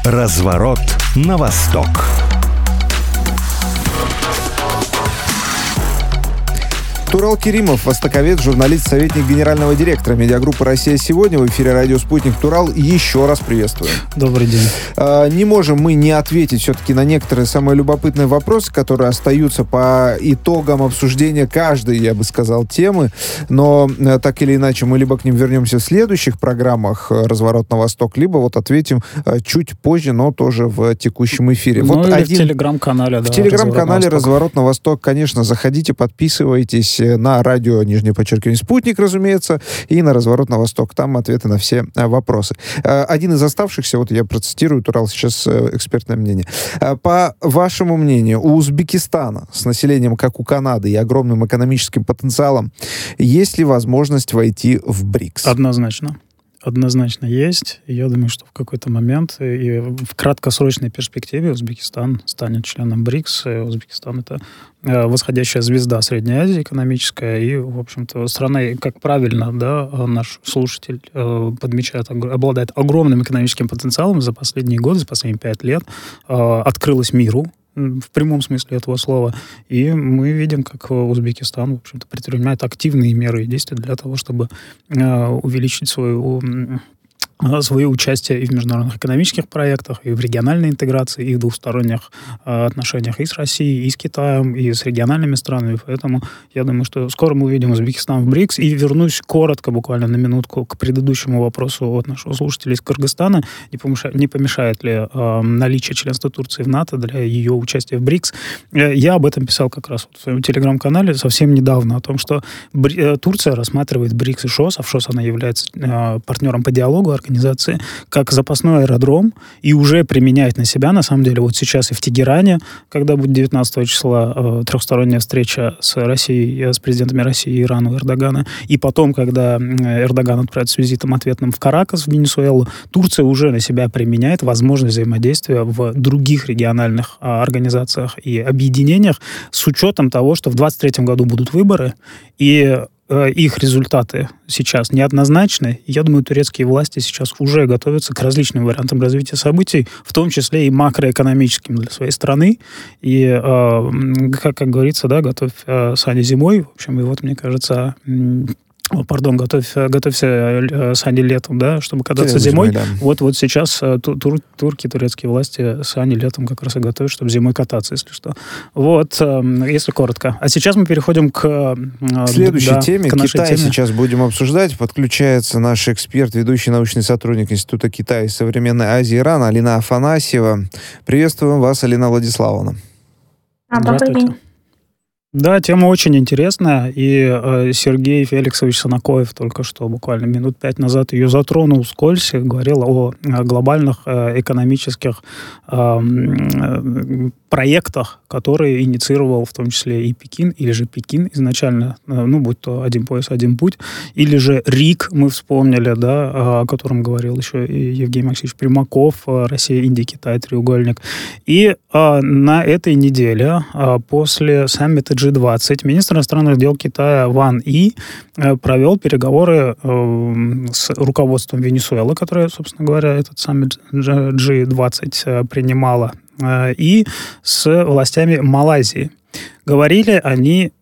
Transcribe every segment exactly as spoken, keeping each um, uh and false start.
Разворот на восток. Турал Керимов, востоковед, журналист, советник генерального директора медиагруппы «Россия сегодня». В эфире радио «Спутник». Турал, еще раз приветствую. Добрый день. А, не можем мы не ответить все-таки на некоторые самые любопытные вопросы, которые остаются по итогам обсуждения каждой, я бы сказал, темы. Но так или иначе мы либо к ним вернемся в следующих программах «Разворот на восток», либо вот ответим чуть позже, но тоже в текущем эфире. Ну вот или один... в телеграм-канале. В да, телеграм-канале «Разворот на восток». «Разворот на восток», конечно, заходите, подписывайтесь на радио, нижнее подчеркивание, «Спутник», разумеется, и на «Разворот на восток». Там ответы на все а, вопросы. А, один из оставшихся, вот я процитирую, Турал, сейчас а, экспертное мнение. А, по вашему мнению, у Узбекистана с населением, как у Канады, и огромным экономическим потенциалом, есть ли возможность войти в БРИКС? Однозначно. Однозначно есть. Я думаю, что в какой-то момент и в краткосрочной перспективе Узбекистан станет членом БРИКС. Узбекистан — это восходящая звезда Средней Азии экономическая. И, в общем-то, страна, как правильно, да, наш слушатель подмечает, обладает огромным экономическим потенциалом за последние годы, за последние пять лет, открылась миру, в прямом смысле этого слова. И мы видим, как Узбекистан, в общем-то, предпринимает активные меры и действия для того, чтобы э, увеличить свою, э, свое участие и в международных экономических проектах, и в региональной интеграции, и в двусторонних э, отношениях и с Россией, и с Китаем, и с региональными странами. Поэтому я думаю, что скоро мы увидим Узбекистан в БРИКС. И вернусь коротко, буквально на минутку, к предыдущему вопросу от нашего слушателя из Кыргызстана. Не помешает, не помешает ли э, наличие членства Турции в НАТО для ее участия в БРИКС? Я об этом писал как раз вот в своем телеграм-канале совсем недавно, о том, что Бри- Турция рассматривает БРИКС и ШОС, а в ШОС она является э, партнером по диалогу организации, как запасной аэродром, и уже применяет на себя, на самом деле, вот сейчас и в Тегеране, когда будет девятнадцатого числа э, трехсторонняя встреча с Россией, с президентами России и Ирана у Эрдогана, и потом, когда Эрдоган отправится с визитом ответным в Каракас, в Венесуэлу, Турция уже на себя применяет возможность взаимодействия в других региональных э, организациях и объединениях с учетом того, что в двадцать третьем году будут выборы, и э, их результаты сейчас неоднозначны. Я думаю, турецкие власти сейчас уже готовятся к различным вариантам развития событий, в том числе и макроэкономическим для своей страны. И, э, как, как говорится, да, готовь э, сани зимой. В общем, и вот, мне кажется... О, пардон, готовь, готовься сани летом, да, чтобы кататься зимой. зимой да. Вот, вот сейчас тур, турки, турецкие власти сани летом как раз и готовят, чтобы зимой кататься, если что. Вот, если коротко. А сейчас мы переходим к следующей да, теме. К Китай теме. Сейчас будем обсуждать. Подключается наш эксперт, ведущий научный сотрудник Института Китая и Современной Азии Ирана Алина Афанасьева. Приветствуем вас, Алина Владиславовна. А, добрый день. Да, тема очень интересная, и э, Сергей Феликсович Санакоев только что, буквально минут пять назад, ее затронул вскользь и говорил о, о глобальных э, экономических э, э, проектах, которые инициировал в том числе и Пекин, или же Пекин изначально, э, ну, будь то «Один пояс, один путь», или же РИК, мы вспомнили, да, о котором говорил еще и Евгений Максимович Примаков, Россия, Индия, Китай, треугольник. И э, на этой неделе, э, после саммита джи двадцать, министр иностранных дел Китая Ван И провел переговоры э, с руководством Венесуэлы, которая, собственно говоря, этот саммит джи двадцать принимала, э, и с властями Малайзии. Говорили они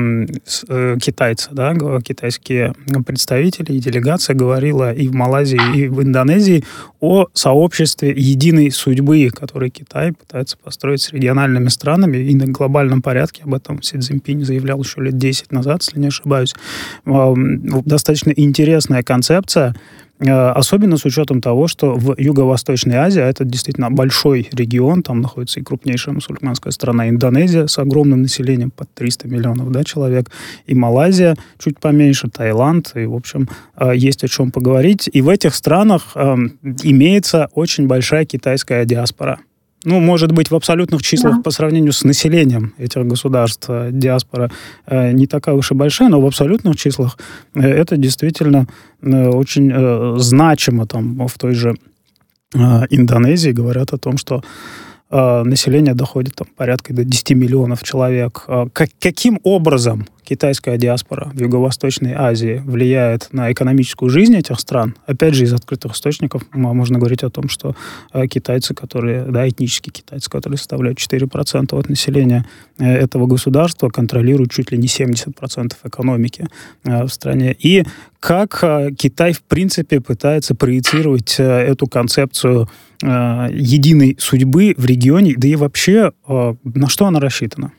китайцы, да, китайские представители и делегация говорила и в Малайзии, и в Индонезии о сообществе единой судьбы, который Китай пытается построить с региональными странами и на глобальном порядке. Об этом Си Цзиньпинь заявлял еще лет десять назад, если не ошибаюсь. Достаточно интересная концепция, особенно с учетом того, что в Юго-Восточной Азии, а это действительно большой регион, там находится и крупнейшая мусульманская страна Индонезия с огромным населением, под триста миллионов, да, человек, и Малайзия чуть поменьше, Таиланд, и, в общем, есть о чем поговорить. И в этих странах имеется очень большая китайская диаспора. Ну, может быть, в абсолютных числах да. по сравнению с населением этих государств диаспора э, не такая уж и большая, но в абсолютных числах э, это действительно э, очень э, значимо. Там, в той же э, Индонезии говорят о том, что э, население доходит там, порядка до десяти миллионов человек. Э, как, каким образом китайская диаспора в Юго-Восточной Азии влияет на экономическую жизнь этих стран, опять же, из открытых источников можно говорить о том, что китайцы, которые, да, этнические китайцы, которые составляют четыре процента от населения этого государства, контролируют чуть ли не семьдесят процентов экономики в стране. И как Китай, в принципе, пытается проецировать эту концепцию единой судьбы в регионе, да и вообще, на что она рассчитана?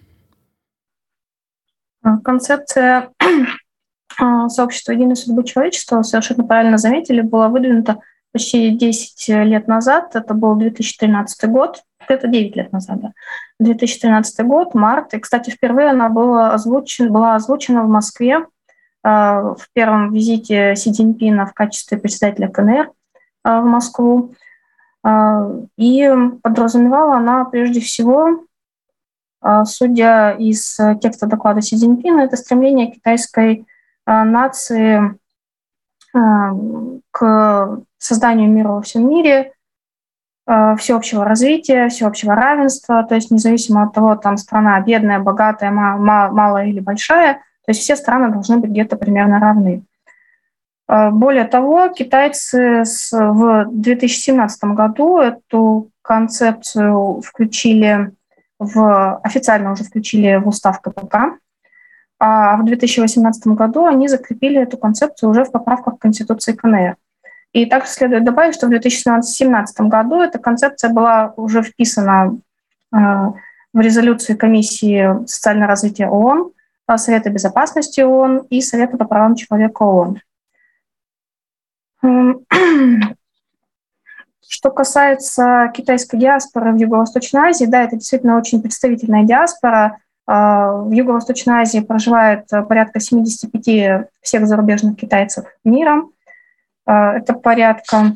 Концепция сообщества единой судьбы человечества, совершенно правильно заметили, была выдвинута почти десять лет назад. Это был две тысячи тринадцатый год. Это девять лет назад, да. две тысячи тринадцатый год, март. И, кстати, впервые она была озвучена, была озвучена в Москве э, в первом визите Си Цзиньпина в качестве председателя КНР э, в Москву. Э, и подразумевала она прежде всего, судя из текста доклада Си Цзиньпина, это стремление китайской нации к созданию мира во всем мире, всеобщего развития, всеобщего равенства, то есть независимо от того, там страна бедная, богатая, малая или большая, то есть все страны должны быть где-то примерно равны. Более того, китайцы в две тысячи семнадцатом году эту концепцию включили В, официально уже включили в устав КПК, а в две тысячи восемнадцатом году они закрепили эту концепцию уже в поправках к Конституции КНР. И также следует добавить, что в две тысячи семнадцатом году эта концепция была уже вписана э, в резолюции Комиссии социального развития ООН, Совета безопасности ООН и Совета по правам человека ООН. Что касается китайской диаспоры в Юго-Восточной Азии, да, это действительно очень представительная диаспора. В Юго-Восточной Азии проживает порядка семьдесят пять всех зарубежных китайцев мира. Это порядка,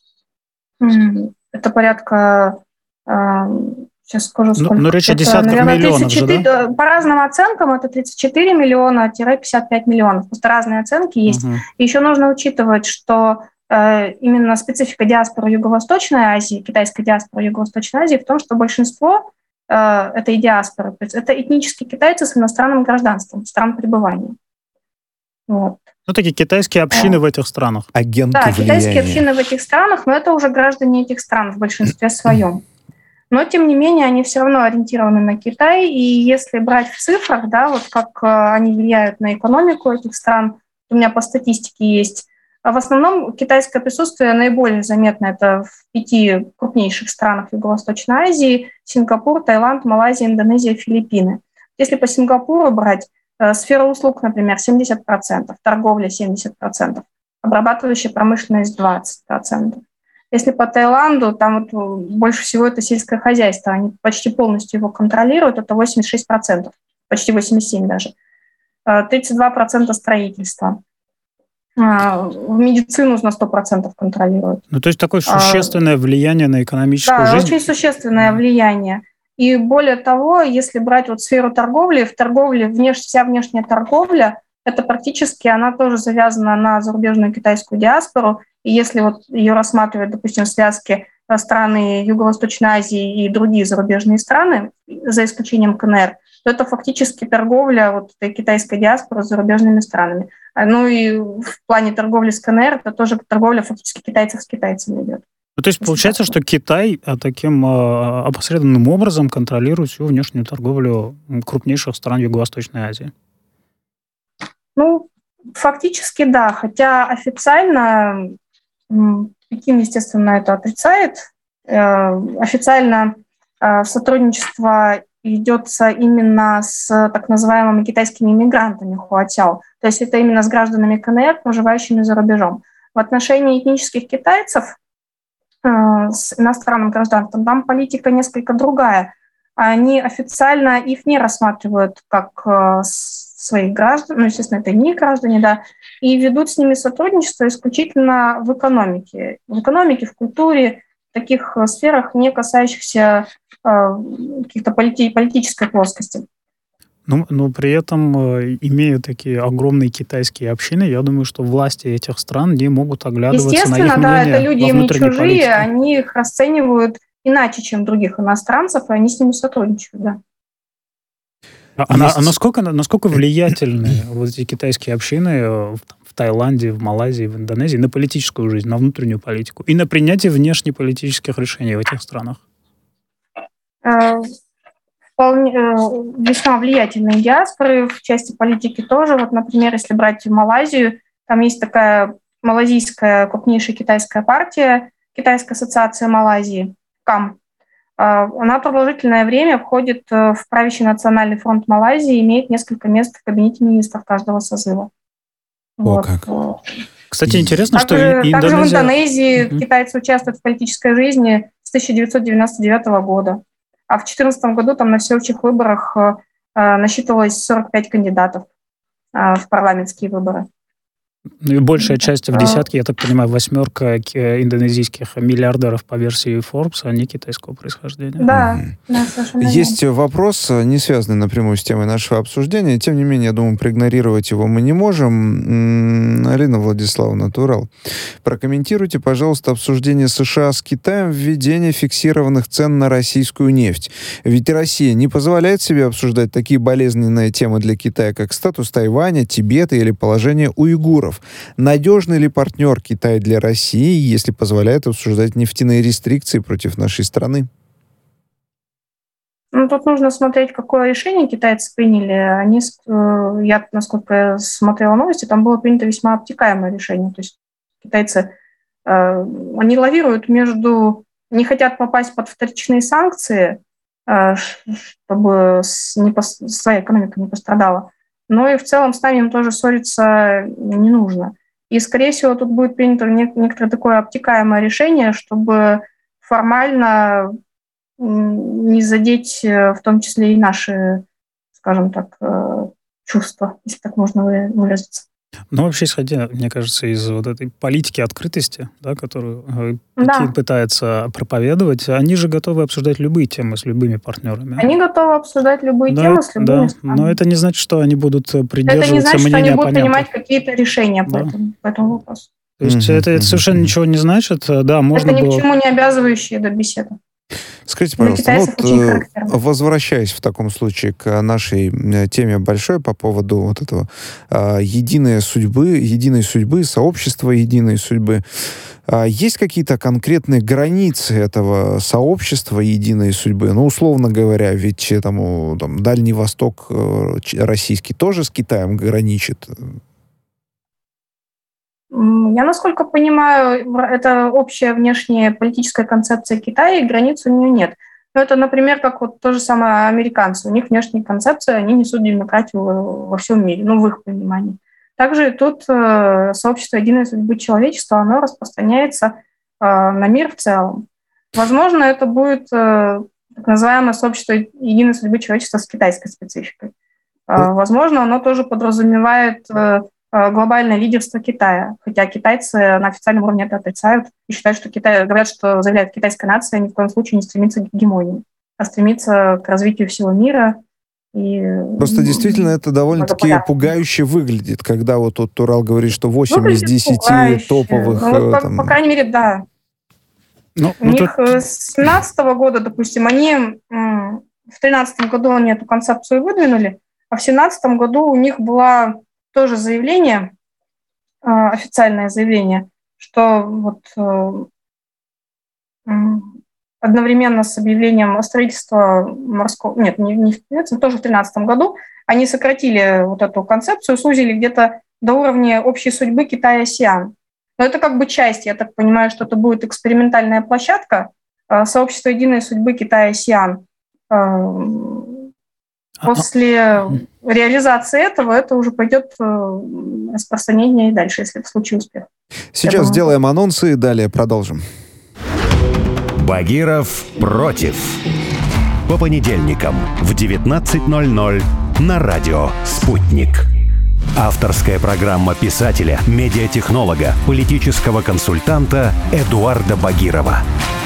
это порядка, сейчас скажу, сколько. Ну, ну речь о десятках наверное, миллионов же, да? По разным оценкам это тридцать четыре миллиона - пятьдесят пять миллионов. Просто разные оценки есть. Угу. И еще нужно учитывать, что именно специфика диаспоры Юго-Восточной Азии, китайской диаспоры Юго-Восточной Азии в том, что большинство э, этой диаспоры – это этнические китайцы с иностранным гражданством, стран пребывания. Вот. Ну, такие китайские общины а. в этих странах. Агенты да, влияния. Китайские общины в этих странах, но это уже граждане этих стран в большинстве своем. Но, тем не менее, они все равно ориентированы на Китай, и если брать в цифрах, да, вот как э, они влияют на экономику этих стран, у меня по статистике есть. В основном китайское присутствие наиболее заметно это в пяти крупнейших странах Юго-Восточной Азии: Сингапур, Таиланд, Малайзия, Индонезия, Филиппины. Если по Сингапуру брать, сфера услуг, например, семьдесят процентов, торговля семьдесят процентов, обрабатывающая промышленность двадцать процентов. Если по Таиланду, там вот больше всего это сельское хозяйство, они почти полностью его контролируют, это восемьдесят шесть процентов, почти восемьдесят семь процентов даже. тридцать два процента строительства. В медицину на сто процентов контролируют. Ну, то есть такое существенное а, влияние на экономическую да, жизнь? Да, очень существенное влияние. И более того, если брать вот сферу торговли, в торговле внеш... вся внешняя торговля, это практически, она тоже завязана на зарубежную китайскую диаспору. И если вот ее рассматривать, допустим, в связке страны Юго-Восточной Азии и другие зарубежные страны, за исключением КНР, то это фактически торговля вот этой китайской диаспоры с зарубежными странами. Ну и в плане торговли с КНР это тоже торговля фактически китайцев с китайцами идет. Ну, то есть получается, что Китай таким э, опосредованным образом контролирует всю внешнюю торговлю крупнейших стран Юго-Восточной Азии? Ну, фактически да, хотя официально Пекин, естественно, это отрицает. Э, официально э, сотрудничество ведется именно с так называемыми китайскими иммигрантами хуатяо, то есть это именно с гражданами КНР, проживающими за рубежом. В отношении этнических китайцев э, с иностранным гражданством там политика несколько другая. Они официально их не рассматривают как э, своих граждан, ну, естественно, это не граждане, да, и ведут с ними сотрудничество исключительно в экономике. В экономике, в культуре, в таких сферах, не касающихся каких-то полити- политической плоскости. Ну, но при этом, имея такие огромные китайские общины, я думаю, что власти этих стран не могут оглядываться на их мнение. Естественно, да, это люди им не чужие, политике. Они их расценивают иначе, чем других иностранцев, и они с ними сотрудничают, да. А, есть... а насколько, насколько влиятельны вот эти китайские общины в, в Таиланде, в Малайзии, в Индонезии на политическую жизнь, на внутреннюю политику и на принятие внешнеполитических решений в этих странах? Вполне, весьма влиятельные диаспоры в части политики тоже. Вот, например, если брать Малайзию, там есть такая малайзийская крупнейшая китайская партия, Китайская ассоциация Малайзии, КАМ. Она продолжительное время входит в правящий национальный фронт Малайзии и имеет несколько мест в кабинете министров каждого созыва. О, вот. как. Кстати, интересно, также, что Индонезия... Также в Индонезии uh-huh. китайцы участвуют в политической жизни с тысяча девятьсот девяносто девятого года. А в две тысячи четырнадцатом году там на всеобщих выборах э, насчитывалось сорок пять кандидатов э, в парламентские выборы. Ну и большая часть в десятке, я так понимаю, восьмерка индонезийских миллиардеров по версии Forbes, они китайского происхождения. Да, mm-hmm. да, совершенно Есть верно. Вопрос, не связанный напрямую с темой нашего обсуждения, тем не менее, я думаю, проигнорировать его мы не можем. Алина Владиславовна, Турал, прокомментируйте, пожалуйста, обсуждение США с Китаем введение фиксированных цен на российскую нефть. Ведь Россия не позволяет себе обсуждать такие болезненные темы для Китая, как статус Тайваня, Тибета или положение уйгуров. Надежный ли партнер Китай для России, если позволяет обсуждать нефтяные рестрикции против нашей страны? Ну, тут нужно смотреть, какое решение китайцы приняли. Они, я, насколько смотрела новости, там было принято весьма обтекаемое решение. То есть китайцы, они лавируют между... Не хотят попасть под вторичные санкции, чтобы своя экономика не пострадала. Но и в целом с нами им тоже ссориться не нужно. И, скорее всего, тут будет принято некоторое такое обтекаемое решение, чтобы формально не задеть в том числе и наши, скажем так, чувства, если так можно выразиться. Ну, вообще, исходя, мне кажется, из вот этой политики открытости, да, которую да. Пекин пытается проповедовать, они же готовы обсуждать любые темы с любыми партнерами. Они готовы обсуждать любые да, темы с любыми да. странами. Но это не значит, что они будут придерживаться мнения оппонентов. Это не значит, что они будут оппонентов. принимать какие-то решения да. по, этому, по этому вопросу. То есть mm-hmm. это, это совершенно ничего не значит. Да, можно это ни было... к чему не обязывающие до беседы. Скажите, пожалуйста, ну, вот, возвращаясь в таком случае к нашей теме большой по поводу вот этого а, единой судьбы, единой судьбы, сообщества единой судьбы, а, есть какие-то конкретные границы этого сообщества единой судьбы? Ну, условно говоря, ведь там, там, Дальний Восток российский тоже с Китаем граничит. Я, насколько понимаю, это общая внешняя политическая концепция Китая, и границ у нее нет. Но это, например, как вот то же самое американцы. У них внешняя концепция, они несут демократию во всем мире, ну, в их понимании. Также тут сообщество единой судьбы человечества, оно распространяется на мир в целом. Возможно, это будет так называемое сообщество единой судьбы человечества с китайской спецификой. Возможно, оно тоже подразумевает глобальное лидерство Китая. Хотя китайцы на официальном уровне это отрицают и считают, что Китай, говорят, что заявляет, китайская нация ни в коем случае не стремится к гегемонии, а стремится к развитию всего мира. И, Просто действительно это довольно-таки пугающе выглядит, когда вот тут Турал говорит, что восемь из десяти топовых... Ну, вот, там... по, по крайней мере, да. Ну, У ну, них тут... с семнадцатого года, допустим, они в тринадцатом году они эту концепцию выдвинули, а в семнадцатом году у них была тоже заявление, официальное заявление, что вот одновременно с объявлением о строительстве морского... Нет, не, не в тринадцатом, тоже в тринадцатом году они сократили вот эту концепцию, сузили где-то до уровня общей судьбы Китая-АСЕАН. Но это как бы часть, я так понимаю, что это будет экспериментальная площадка сообщества единой судьбы Китая-АСЕАН. После реализации этого это уже пойдет распространение и дальше, если в случае успеха. Сейчас сделаем анонсы и далее продолжим. Багиров против. По понедельникам в девятнадцать ноль ноль на радио «Спутник». Авторская программа писателя, медиатехнолога, политического консультанта Эдуарда Багирова.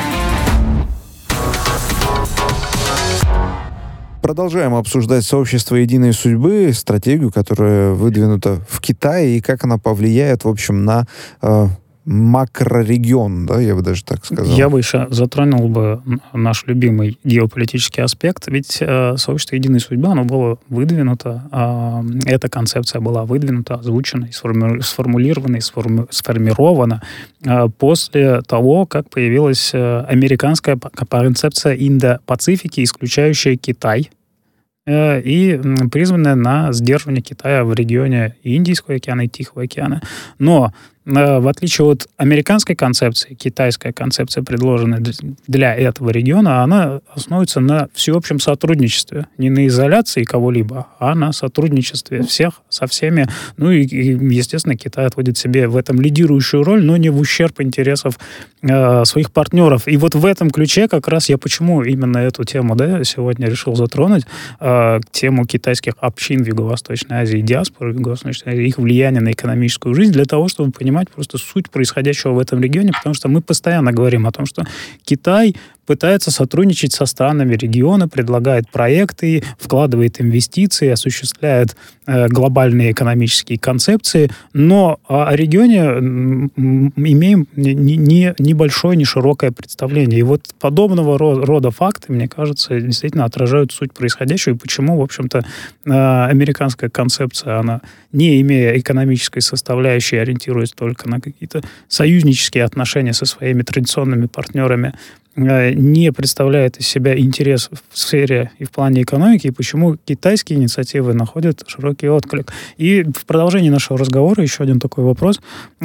Продолжаем обсуждать сообщество единой судьбы, стратегию, которая выдвинута в Китае, и как она повлияет, в общем, на э, макрорегион, да, я бы даже так сказал. Я бы еще затронул бы наш любимый геополитический аспект, ведь э, сообщество «Единая судьба», оно было выдвинуто, э, эта концепция была выдвинута, озвучена, и сформи- сформулирована, и сформи- сформирована э, после того, как появилась э, американская концепция Индо-Пацифики, исключающая Китай, э, и призванная на сдерживание Китая в регионе Индийского океана и Тихого океана. Но в отличие от американской концепции, китайская концепция, предложенная для этого региона, она основывается на всеобщем сотрудничестве. Не на изоляции кого-либо, а на сотрудничестве всех со всеми. Ну и, и естественно, Китай отводит себе в этом лидирующую роль, но не в ущерб интересов э, своих партнеров. И вот в этом ключе как раз я почему именно эту тему, да, сегодня решил затронуть, э, тему китайских общин в Юго-Восточной Азии, диаспоры в Юго-Восточной Азии, их влияние на экономическую жизнь, для того, чтобы понимать просто суть происходящего в этом регионе, потому что мы постоянно говорим о том, что Китай пытается сотрудничать со странами региона, предлагает проекты, вкладывает инвестиции, осуществляет э, глобальные экономические концепции, но о регионе имеем не, не, небольшое, не широкое представление. И вот подобного рода факты, мне кажется, действительно отражают суть происходящего, и почему, в общем-то, э, американская концепция, она, не имея экономической составляющей, ориентируясь только на какие-то союзнические отношения со своими традиционными партнерами, не представляет из себя интерес в сфере и в плане экономики, и почему китайские инициативы находят широкий отклик. И в продолжении нашего разговора еще один такой вопрос.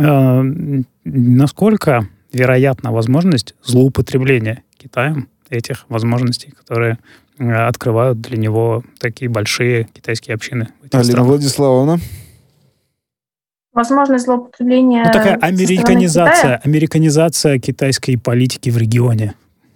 Насколько вероятна возможность злоупотребления Китаем этих возможностей, которые открывают для него такие большие китайские общины? Алина Владиславовна. Возможность злоупотребления... Ну, такая американизация, американизация китайской политики в регионе.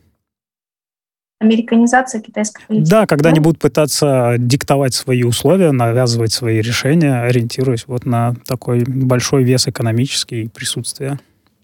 Американизация китайской политики. Да, когда они будут пытаться диктовать свои условия, навязывать свои решения, ориентируясь вот на такой большой вес экономический и присутствие.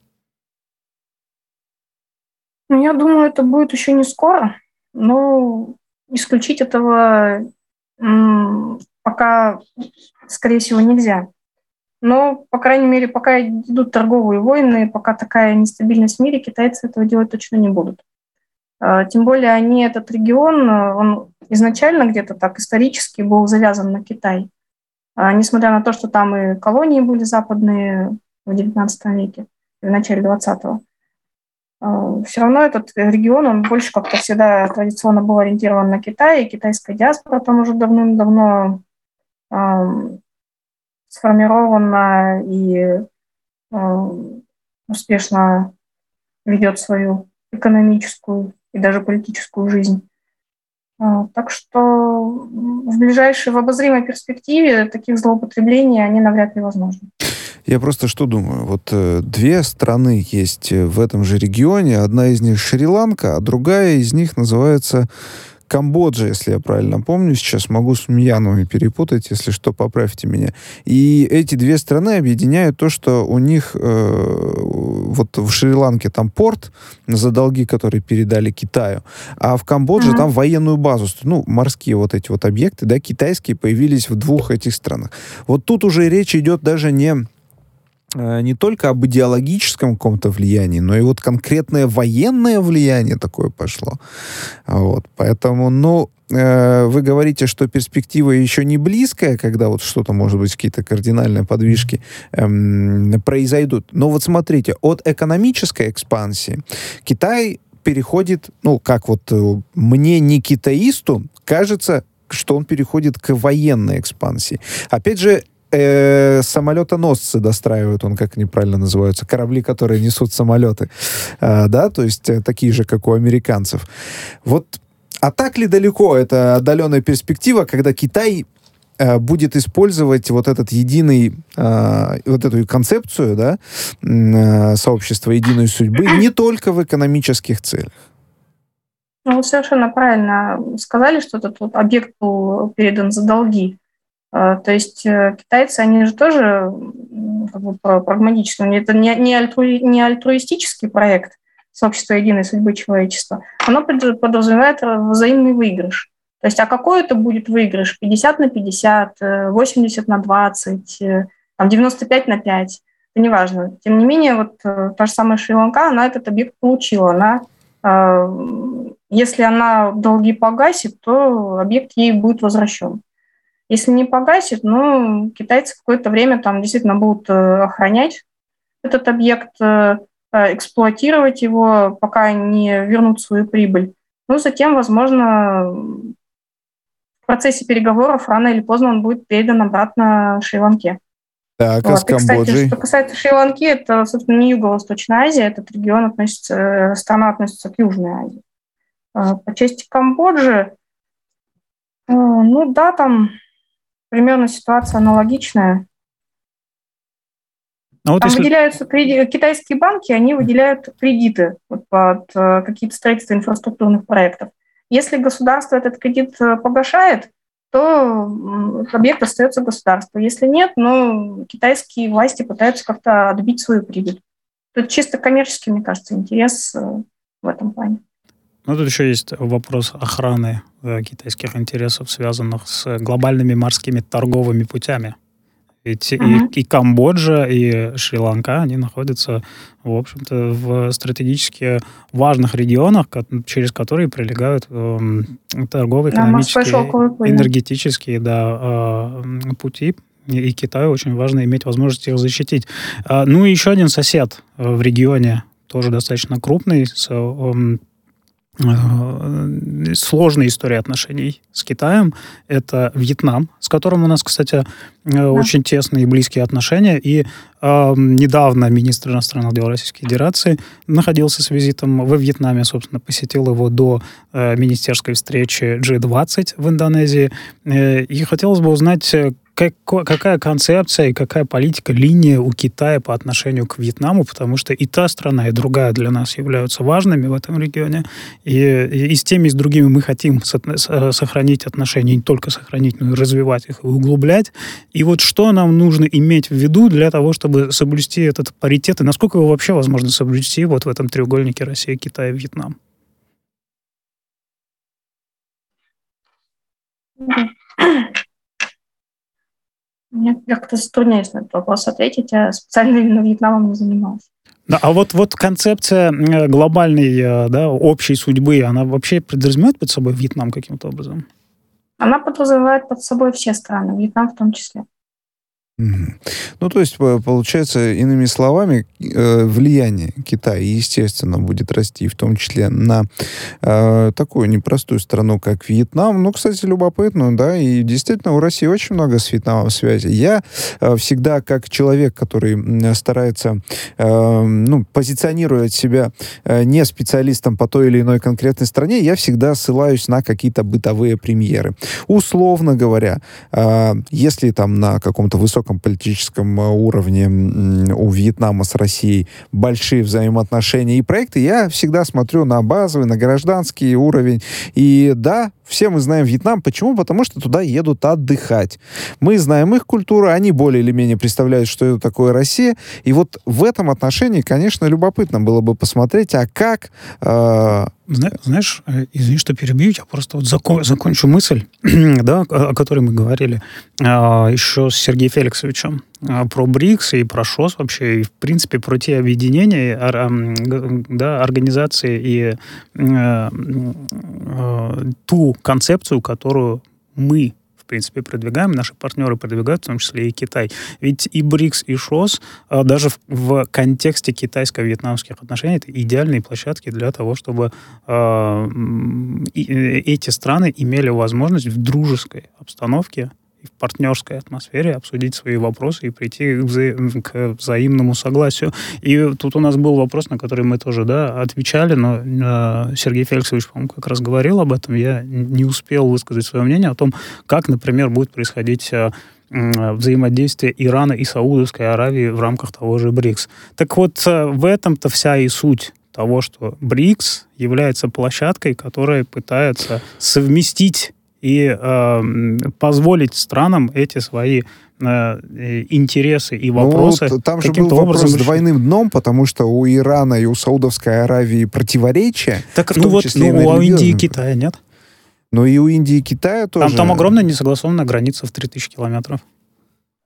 Ну, я думаю, это будет еще не скоро, но исключить этого м, пока, скорее всего, нельзя. Но, по крайней мере, пока идут торговые войны, пока такая нестабильность в мире, китайцы этого делать точно не будут. Тем более они, этот регион, он изначально где-то так исторически был завязан на Китай. Несмотря на то, что там и колонии были западные в девятнадцатом веке, в начале двадцатого. Все равно этот регион, он больше как-то всегда традиционно был ориентирован на Китай, и китайская диаспора там уже давным-давно сформирована и успешно ведет свою экономическую и даже политическую жизнь. Так что в ближайшей, в обозримой перспективе таких злоупотреблений, они навряд ли возможны. Я просто что думаю, вот э, две страны есть в этом же регионе, одна из них Шри-Ланка, а другая из них называется Камбоджа, если я правильно помню. Сейчас могу с Мьянмой перепутать, если что, поправьте меня. И эти две страны объединяют то, что у них э, вот в Шри-Ланке там порт за долги, которые передали Китаю, а в Камбодже mm-hmm. там военную базу, ну, морские вот эти вот объекты, да, китайские, появились в двух этих странах. Вот тут уже речь идет даже не не только об идеологическом каком-то влиянии, но и вот конкретное военное влияние такое пошло. Вот. Поэтому, ну, э, вы говорите, что перспектива еще не близкая, когда вот что-то, может быть, какие-то кардинальные подвижки эм, произойдут. Но вот смотрите, от экономической экспансии Китай переходит, ну, как вот мне, не китаисту, кажется, что он переходит к военной экспансии. Опять же, Э, самолетоносцы достраивают, он как неправильно называются, корабли, которые несут самолеты, э, да, то есть э, такие же, как у американцев. Вот, а так ли далеко эта отдаленная перспектива, когда Китай э, будет использовать вот этот единый, э, вот эту концепцию, да, э, сообщества единой судьбы не только в экономических целях? Ну, вы совершенно правильно сказали, что этот вот объект был передан за долги. То есть китайцы, они же тоже как бы прагматичны. Это не, не, альтруи, не альтруистический проект сообщества единой судьбы человечества. Оно подразумевает взаимный выигрыш. То есть, а какой это будет выигрыш? пятьдесят на пятьдесят, восемьдесят на двадцать, там девяносто пять на пять. это неважно. Тем не менее, вот та же самая Шри-Ланка, она этот объект получила. Она, если она долги погасит, то объект ей будет возвращен. Если не погасит, ну, китайцы какое-то время там действительно будут охранять этот объект, эксплуатировать его, пока не вернут свою прибыль. Ну, затем, возможно, в процессе переговоров рано или поздно он будет передан обратно Шри-Ланке. Так, вот. А с Камбоджей? И, кстати, что касается Шри-Ланки, это, собственно, не Юго-Восточная Азия, этот регион относится, страна относится к Южной Азии. По части Камбоджи, ну да, там примерно ситуация аналогичная. А вот там если... выделяются кредиты, китайские банки, они выделяют кредиты вот, под какие-то строительства инфраструктурных проектов. Если государство этот кредит погашает, то объект остается государству. Если нет, ну, китайские власти пытаются как-то отбить свою прибыль. Тут чисто коммерческий, мне кажется, интерес в этом плане. Ну, тут еще есть вопрос охраны китайских интересов, связанных с глобальными морскими торговыми путями. Ведь uh-huh. и, и Камбоджа, и Шри-Ланка, они находятся, в общем-то, в стратегически важных регионах, через которые прилегают э, торговые, экономические, да, энергетические да, э, пути. И Китаю очень важно иметь возможность их защитить. А, ну и еще один сосед в регионе, тоже достаточно крупный, с э, сложная история отношений с Китаем. Это Вьетнам, с которым у нас, кстати, да. очень тесные и близкие отношения. И э, недавно министр иностранных дел Российской Федерации находился с визитом во Вьетнаме, собственно, посетил его до э, министерской встречи джи двадцать в Индонезии. Э, и хотелось бы узнать, Как, какая концепция и какая политика, линия у Китая по отношению к Вьетнаму, потому что и та страна, и другая для нас являются важными в этом регионе. И, и, и с теми, и с другими мы хотим со, сохранить отношения, не только сохранить, но и развивать их и углублять. И вот что нам нужно иметь в виду для того, чтобы соблюсти этот паритет, и насколько его вообще возможно соблюсти вот в этом треугольнике Россия, Китай и Вьетнам? Мне как-то затрудняюсь на этот вопрос ответить, я специально именно Вьетнамом не занималась. Да, а вот, вот концепция глобальной, да, общей судьбы, она вообще подразумевает под собой Вьетнам каким-то образом? Она подразумевает под собой все страны, Вьетнам в том числе. Ну, то есть, получается, иными словами, влияние Китая, естественно, будет расти, в том числе на э, такую непростую страну, как Вьетнам. Ну, кстати, любопытно, да, и действительно у России очень много с Вьетнамом связи. Я э, всегда, как человек, который старается, э, ну, позиционировать себя э, не специалистом по той или иной конкретной стране, я всегда ссылаюсь на какие-то бытовые премьеры. Условно говоря, э, если там на каком-то высоком политическом уровне у Вьетнама с Россией большие взаимоотношения и проекты, я всегда смотрю на базовый, на гражданский уровень. И да, все мы знаем Вьетнам. Почему? Потому что туда едут отдыхать. Мы знаем их культуру, они более или менее представляют, что это такое Россия. И вот в этом отношении, конечно, любопытно было бы посмотреть, а как... Э- Знаешь, извини, что перебью, я просто вот закон, закончу мысль, да, о которой мы говорили еще с Сергеем Феликсовичем, про БРИКС и про ШОС вообще, и, в принципе, про те объединения, да, организации и э, э, ту концепцию, которую мы, в принципе, продвигаем, наши партнеры продвигают, в том числе и Китай. Ведь и БРИКС, и ШОС, даже в, в контексте китайско-вьетнамских отношений, это идеальные площадки для того, чтобы э, эти страны имели возможность в дружеской обстановке и в партнерской атмосфере обсудить свои вопросы и прийти к, вза- к взаимному согласию. И тут у нас был вопрос, на который мы тоже, да, отвечали, но э, Сергей Феликсович, по-моему, как раз говорил об этом. Я не успел высказать свое мнение о том, как, например, будет происходить э, взаимодействие Ирана и Саудовской Аравии в рамках того же БРИКС. Так вот, э, в этом-то вся и суть того, что БРИКС является площадкой, которая пытается совместить и э, позволить странам эти свои э, интересы и вопросы ну, там же был вопрос с двойным дном, потому что у Ирана и у Саудовской Аравии противоречия. Так, ну вот, ну, а у Индии и Китая нет? Ну и у Индии и Китая тоже. Там, там огромная несогласованная граница в три тысячи километров.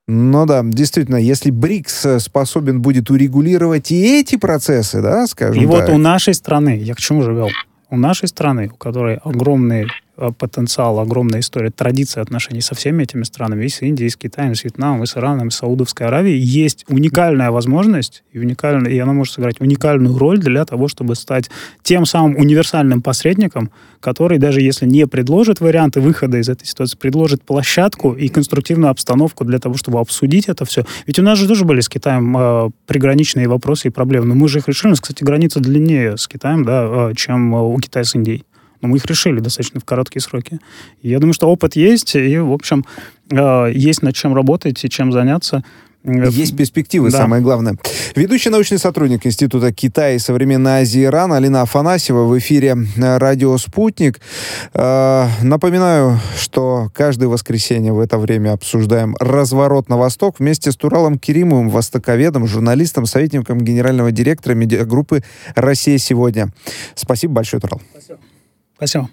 Ну да, действительно, если БРИКС способен будет урегулировать и эти процессы, да, скажем и так. И вот у нашей страны, я к чему же вел? У нашей страны, у которой огромный потенциал, огромная история, традиция отношений со всеми этими странами, и с Индией, и с Китаем, и с Вьетнамом, и с Ираном, и с Саудовской Аравией, есть уникальная возможность, и, уникальная, и она может сыграть уникальную роль для того, чтобы стать тем самым универсальным посредником, который, даже если не предложит варианты выхода из этой ситуации, предложит площадку и конструктивную обстановку для того, чтобы обсудить это все. Ведь у нас же тоже были с Китаем э, приграничные вопросы и проблемы, но мы же их решили. У нас, кстати, граница длиннее с Китаем, да, э, чем у Китая с Индией. Но мы их решили достаточно в короткие сроки. И я думаю, что опыт есть, и, в общем, э, есть над чем работать и чем заняться. Есть перспективы, да. Самое главное. Ведущий научный сотрудник Института Китая и современной Азии Иран Алина Афанасьева в эфире «Радио Спутник». Э, напоминаю, что каждое воскресенье в это время обсуждаем разворот на восток вместе с Туралом Керимовым, востоковедом, журналистом, советником генерального директора медиагруппы «Россия сегодня». Спасибо большое, Турал. Спасибо. Спасибо.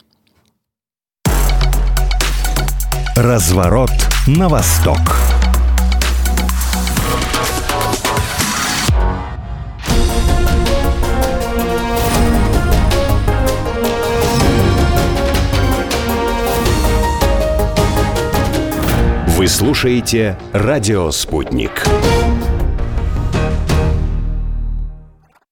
Разворот на восток. Вы слушаете «Радио Спутник».